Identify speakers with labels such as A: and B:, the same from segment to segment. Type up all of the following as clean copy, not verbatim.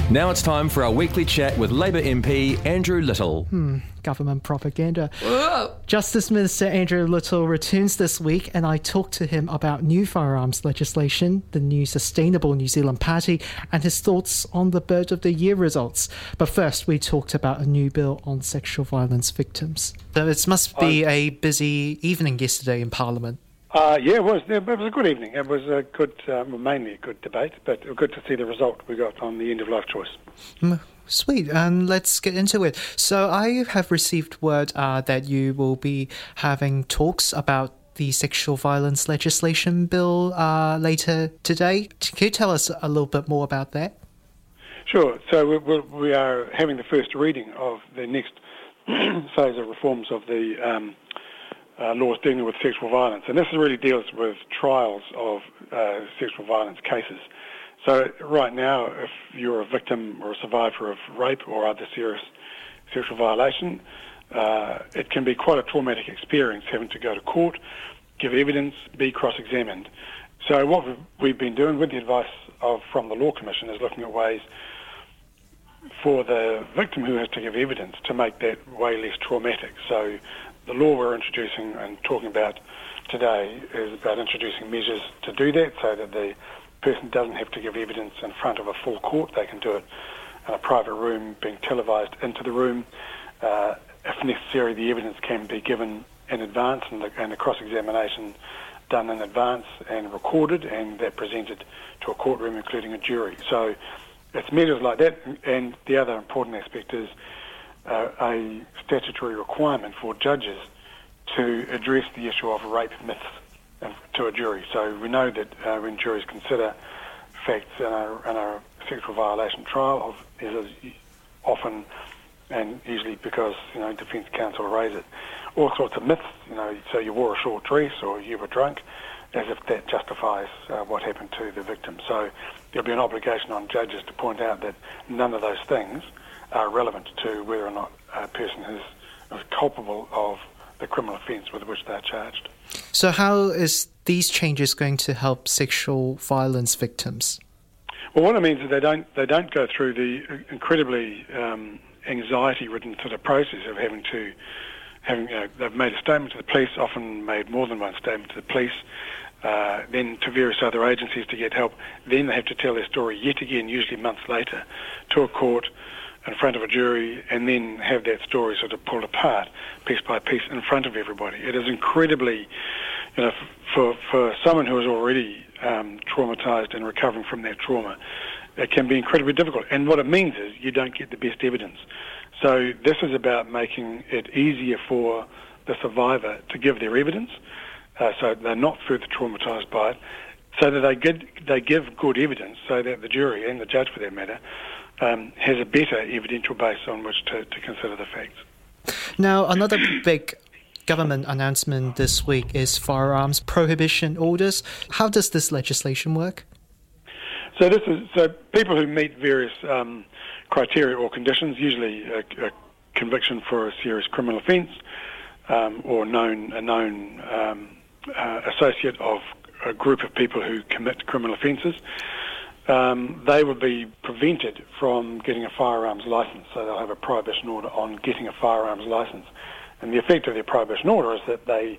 A: Now it's time for our weekly chat with Labour MP Andrew Little.
B: Government propaganda.
C: Whoa.
B: Justice Minister Andrew Little returns this week, and I talked to him about new firearms legislation, the new Sustainable New Zealand Party, and his thoughts on the Bird of the Year results. But first, we talked about a new bill on sexual violence victims. So it must be a busy evening yesterday in Parliament.
D: Yeah, it was. It was a good evening. It was a good, mainly a good debate, but it was good to see the result we got on the end-of-life choice.
B: Sweet, and let's get into it. So I have received word that you will be having talks about the sexual violence legislation bill later today. Can you tell us a little bit more about that?
D: Sure. So we are having the first reading of the next phase of reforms of the laws dealing with sexual violence. And this really deals with trials of sexual violence cases. So right now, if you're a victim or a survivor of rape or other serious sexual violation, it can be quite a traumatic experience having to go to court, give evidence, be cross-examined. So what we've been doing with the advice from the Law Commission is looking at ways for the victim who has to give evidence to make that way less traumatic. So the law we're introducing and talking about today is about introducing measures to do that so that the person doesn't have to give evidence in front of a full court. They can do it in a private room, being televised into the room. If necessary, the evidence can be given in advance and the cross-examination done in advance and recorded, and that presented to a courtroom, including a jury. So it's measures like that, and the other important aspect is a statutory requirement for judges to address the issue of rape myths to a jury. So we know that when juries consider facts in a sexual violation trial, it is often, and usually because defence counsel raise it, all sorts of myths. So you wore a short dress or you were drunk, as if that justifies what happened to the victim. So there'll be an obligation on judges to point out that none of those things are relevant to whether or not a person is culpable of the criminal offence with which they're charged.
B: So how is these changes going to help sexual violence victims?
D: Well, what it means is they don't go through the incredibly anxiety-ridden sort of process of they've made a statement to the police, often made more than one statement to the police, then to various other agencies to get help. Then they have to tell their story yet again, usually months later, to a court, in front of a jury, and then have that story sort of pulled apart piece by piece in front of everybody. It is incredibly, for someone who is already traumatised and recovering from that trauma, it can be incredibly difficult. And what it means is you don't get the best evidence. So this is about making it easier for the survivor to give their evidence, so they're not further traumatised by it, so that they give good evidence, so that the jury, and the judge for that matter, has a better evidential base on which to consider the facts.
B: Now, another big government announcement this week is firearms prohibition orders. How does this legislation work?
D: So people who meet various criteria or conditions, usually a conviction for a serious criminal offence, or a known associate of a group of people who commit criminal offences, they will be prevented from getting a firearms licence. So they'll have a prohibition order on getting a firearms licence. And the effect of their prohibition order is that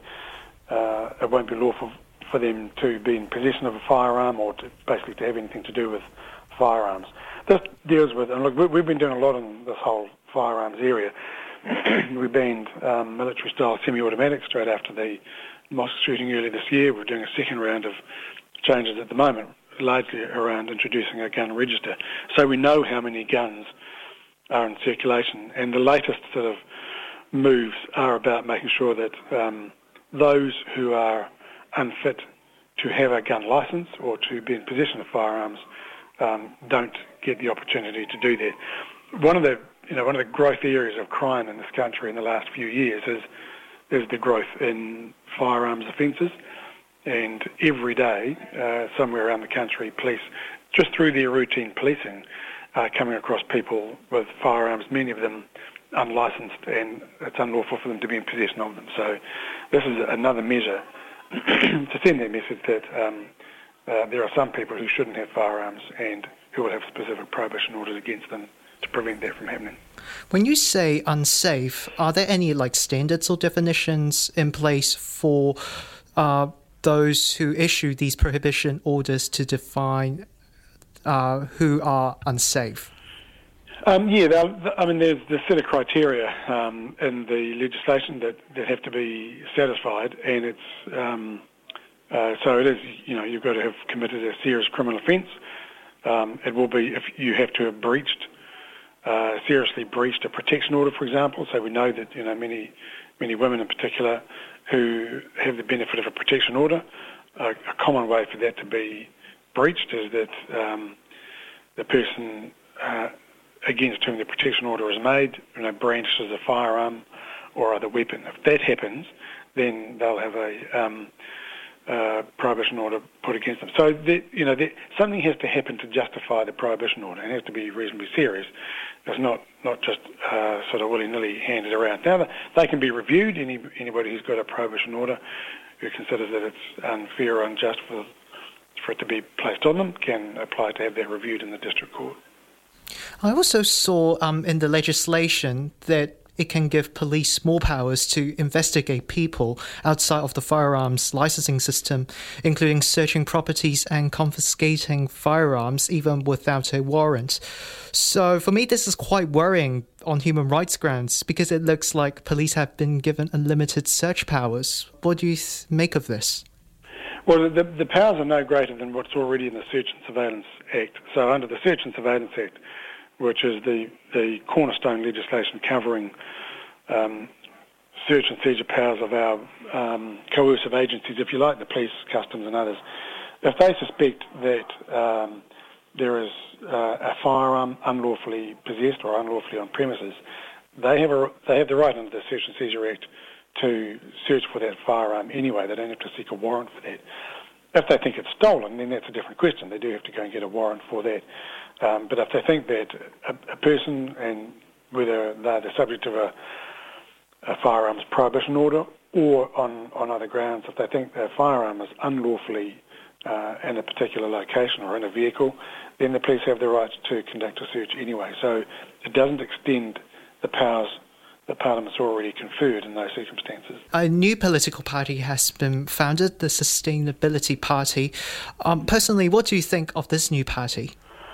D: it won't be lawful for them to be in possession of a firearm or to have anything to do with firearms. This deals with, and look, we've been doing a lot in this whole firearms area. We banned military-style semi-automatics straight after the mosque shooting earlier this year. We're doing a second round of changes at the moment, largely around introducing a gun register. So we know how many guns are in circulation, and the latest sort of moves are about making sure that those who are unfit to have a gun licence or to be in possession of firearms don't get the opportunity to do that. One of the growth areas of crime in this country in the last few years is the growth in firearms offences. And every day, somewhere around the country, police, just through their routine policing, are coming across people with firearms, many of them unlicensed, and it's unlawful for them to be in possession of them. So this is another measure to send that message that there are some people who shouldn't have firearms and who will have specific prohibition orders against them to prevent that from happening.
B: When you say unsafe, are there any standards or definitions in place for those who issue these prohibition orders to define who are unsafe?
D: There's a set of criteria in the legislation that have to be satisfied, and it's so it is. You've got to have committed a serious criminal offence. It will be if you have to have seriously breached a protection order, for example. So we know that many women in particular who have the benefit of a protection order. A common way for that to be breached is that the person against whom the protection order is made, brandishes a firearm or other weapon. If that happens, then they'll have a prohibition order put against them. So something has to happen to justify the prohibition order. It has to be reasonably serious. It's not just sort of willy-nilly handed around. Now, they can be reviewed. Anybody who's got a prohibition order who considers that it's unfair or unjust for it to be placed on them can apply to have that reviewed in the district court.
B: I also saw in the legislation that it can give police more powers to investigate people outside of the firearms licensing system, including searching properties and confiscating firearms even without a warrant. So for me, this is quite worrying on human rights grounds because it looks like police have been given unlimited search powers. What do you make of this?
D: Well, the powers are no greater than what's already in the Search and Surveillance Act. So under the Search and Surveillance Act, which is the cornerstone legislation covering search and seizure powers of our coercive agencies, if you like, the police, customs and others. If they suspect that there is a firearm unlawfully possessed or unlawfully on premises, they have the right under the Search and Seizure Act to search for that firearm anyway. They don't have to seek a warrant for that. If they think it's stolen, then that's a different question. They do have to go and get a warrant for that. But if they think that a person, and whether they're the subject of a firearms prohibition order or on other grounds, if they think their firearm is unlawfully in a particular location or in a vehicle, then the police have the right to conduct a search anyway. So it doesn't extend the powers that Parliament's already conferred in those circumstances.
B: A new political party has been founded, the Sustainability Party. Personally, what do you think of this new party?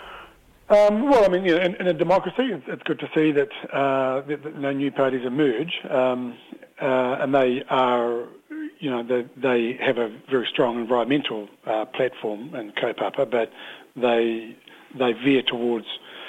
D: In a democracy, it's good to see that new parties emerge, and they are, they have a very strong environmental platform and kaupapa, but they veer towards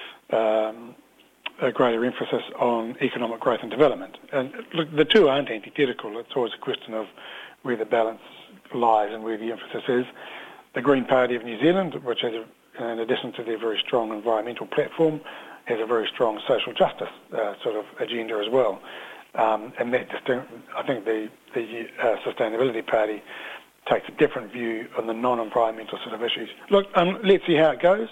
D: a greater emphasis on economic growth and development. And look, the two aren't antithetical. It's always a question of where the balance lies and where the emphasis is. The Green Party of New Zealand, which has, in addition to their very strong environmental platform, has a very strong social justice sort of agenda as well. And that I think the Sustainability Party takes a different view on the non-environmental sort of issues. Look, let's see how it goes.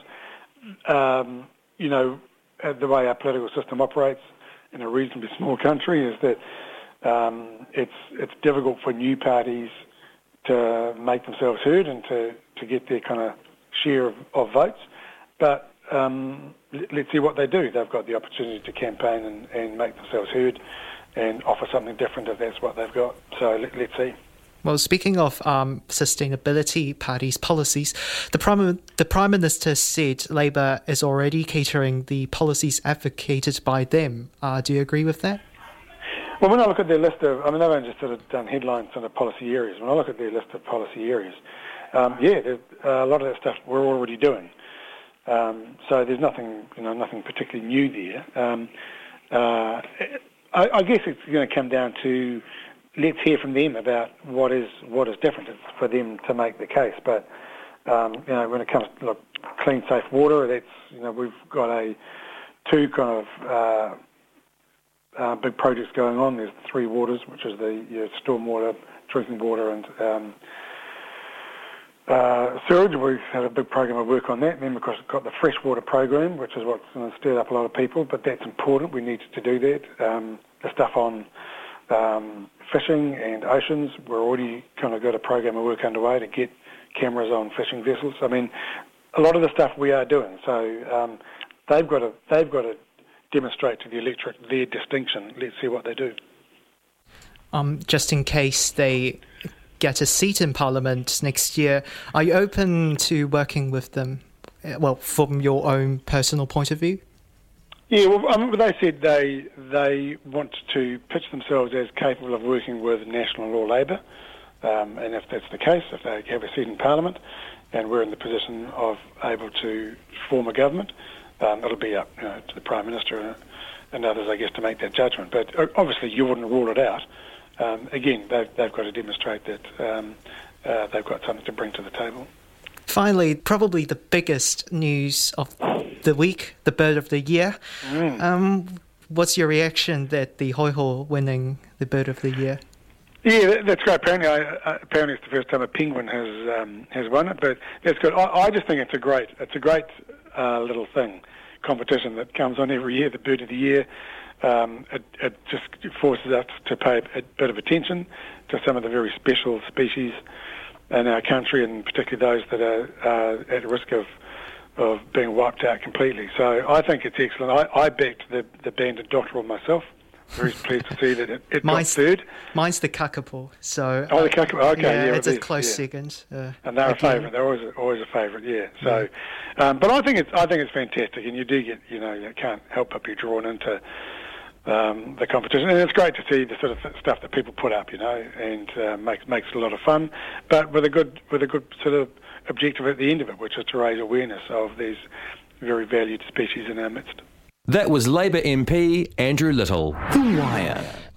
D: The way our political system operates in a reasonably small country is that it's difficult for new parties to make themselves heard and to get their kind of share of votes. But let's see what they do. They've got the opportunity to campaign and make themselves heard and offer something different if that's what they've got. So let's see.
B: Well, speaking of Sustainability Party's policies, the Prime Minister said Labour is already catering the policies advocated by them. Do you agree with that?
D: Well, when I look at their list of, they've only just sort of done headlines on the policy areas. When I look at their list of policy areas, a lot of that stuff we're already doing. So there's nothing particularly new there. I guess it's going to come down to let's hear from them about what is different. It's for them to make the case. But when it comes to clean, safe water, that's we've got two kind of big projects going on. There's the Three Waters, which is the stormwater, drinking water, and sewage. We've had a big program of work on that. And then we've got the freshwater program, which is what's stirred up a lot of people. But that's important. We need to do that. The stuff on fishing and oceans, we're already kind of got a program of work underway to get cameras on fishing vessels. a lot of the stuff we are doing. So they've got to demonstrate to the electorate their distinction. Let's see what they do.
B: Just in case they get a seat in Parliament next year, are you open to working with them? Well, from your own personal point of view?
D: Yeah, well, they said they want to pitch themselves as capable of working with National Law Labour, and if that's the case, if they have a seat in Parliament, and we're in the position of able to form a government, it'll be up to the Prime Minister and others, I guess, to make that judgment. But obviously, you wouldn't rule it out. Again, they've got to demonstrate that they've got something to bring to the table.
B: Finally, probably the biggest news of the week, the Bird of the Year. What's your reaction that the Hoiho winning the Bird of the Year?
D: Yeah, that's great. Apparently it's the first time a penguin has won it, but that's good. I just think it's a great little competition that comes on every year, the Bird of the Year. It just forces us to pay a bit of attention to some of the very special species in our country, and particularly those that are at risk of being wiped out completely. So I think it's excellent. I backed the banded dotterel myself. Very pleased to see that it got third.
B: Mine's the kakapo. So
D: the kakapo. Okay, yeah,
B: it's a close second.
D: And they're a favourite. They're always a favourite. Yeah. So, but I think it's fantastic, and you do get you can't help but be drawn into the competition, and it's great to see the sort of stuff that people put up, and makes it a lot of fun, but with a good sort of objective at the end of it, which is to raise awareness of these very valued species in our midst.
A: That was Labour MP Andrew Little.
C: The Wire.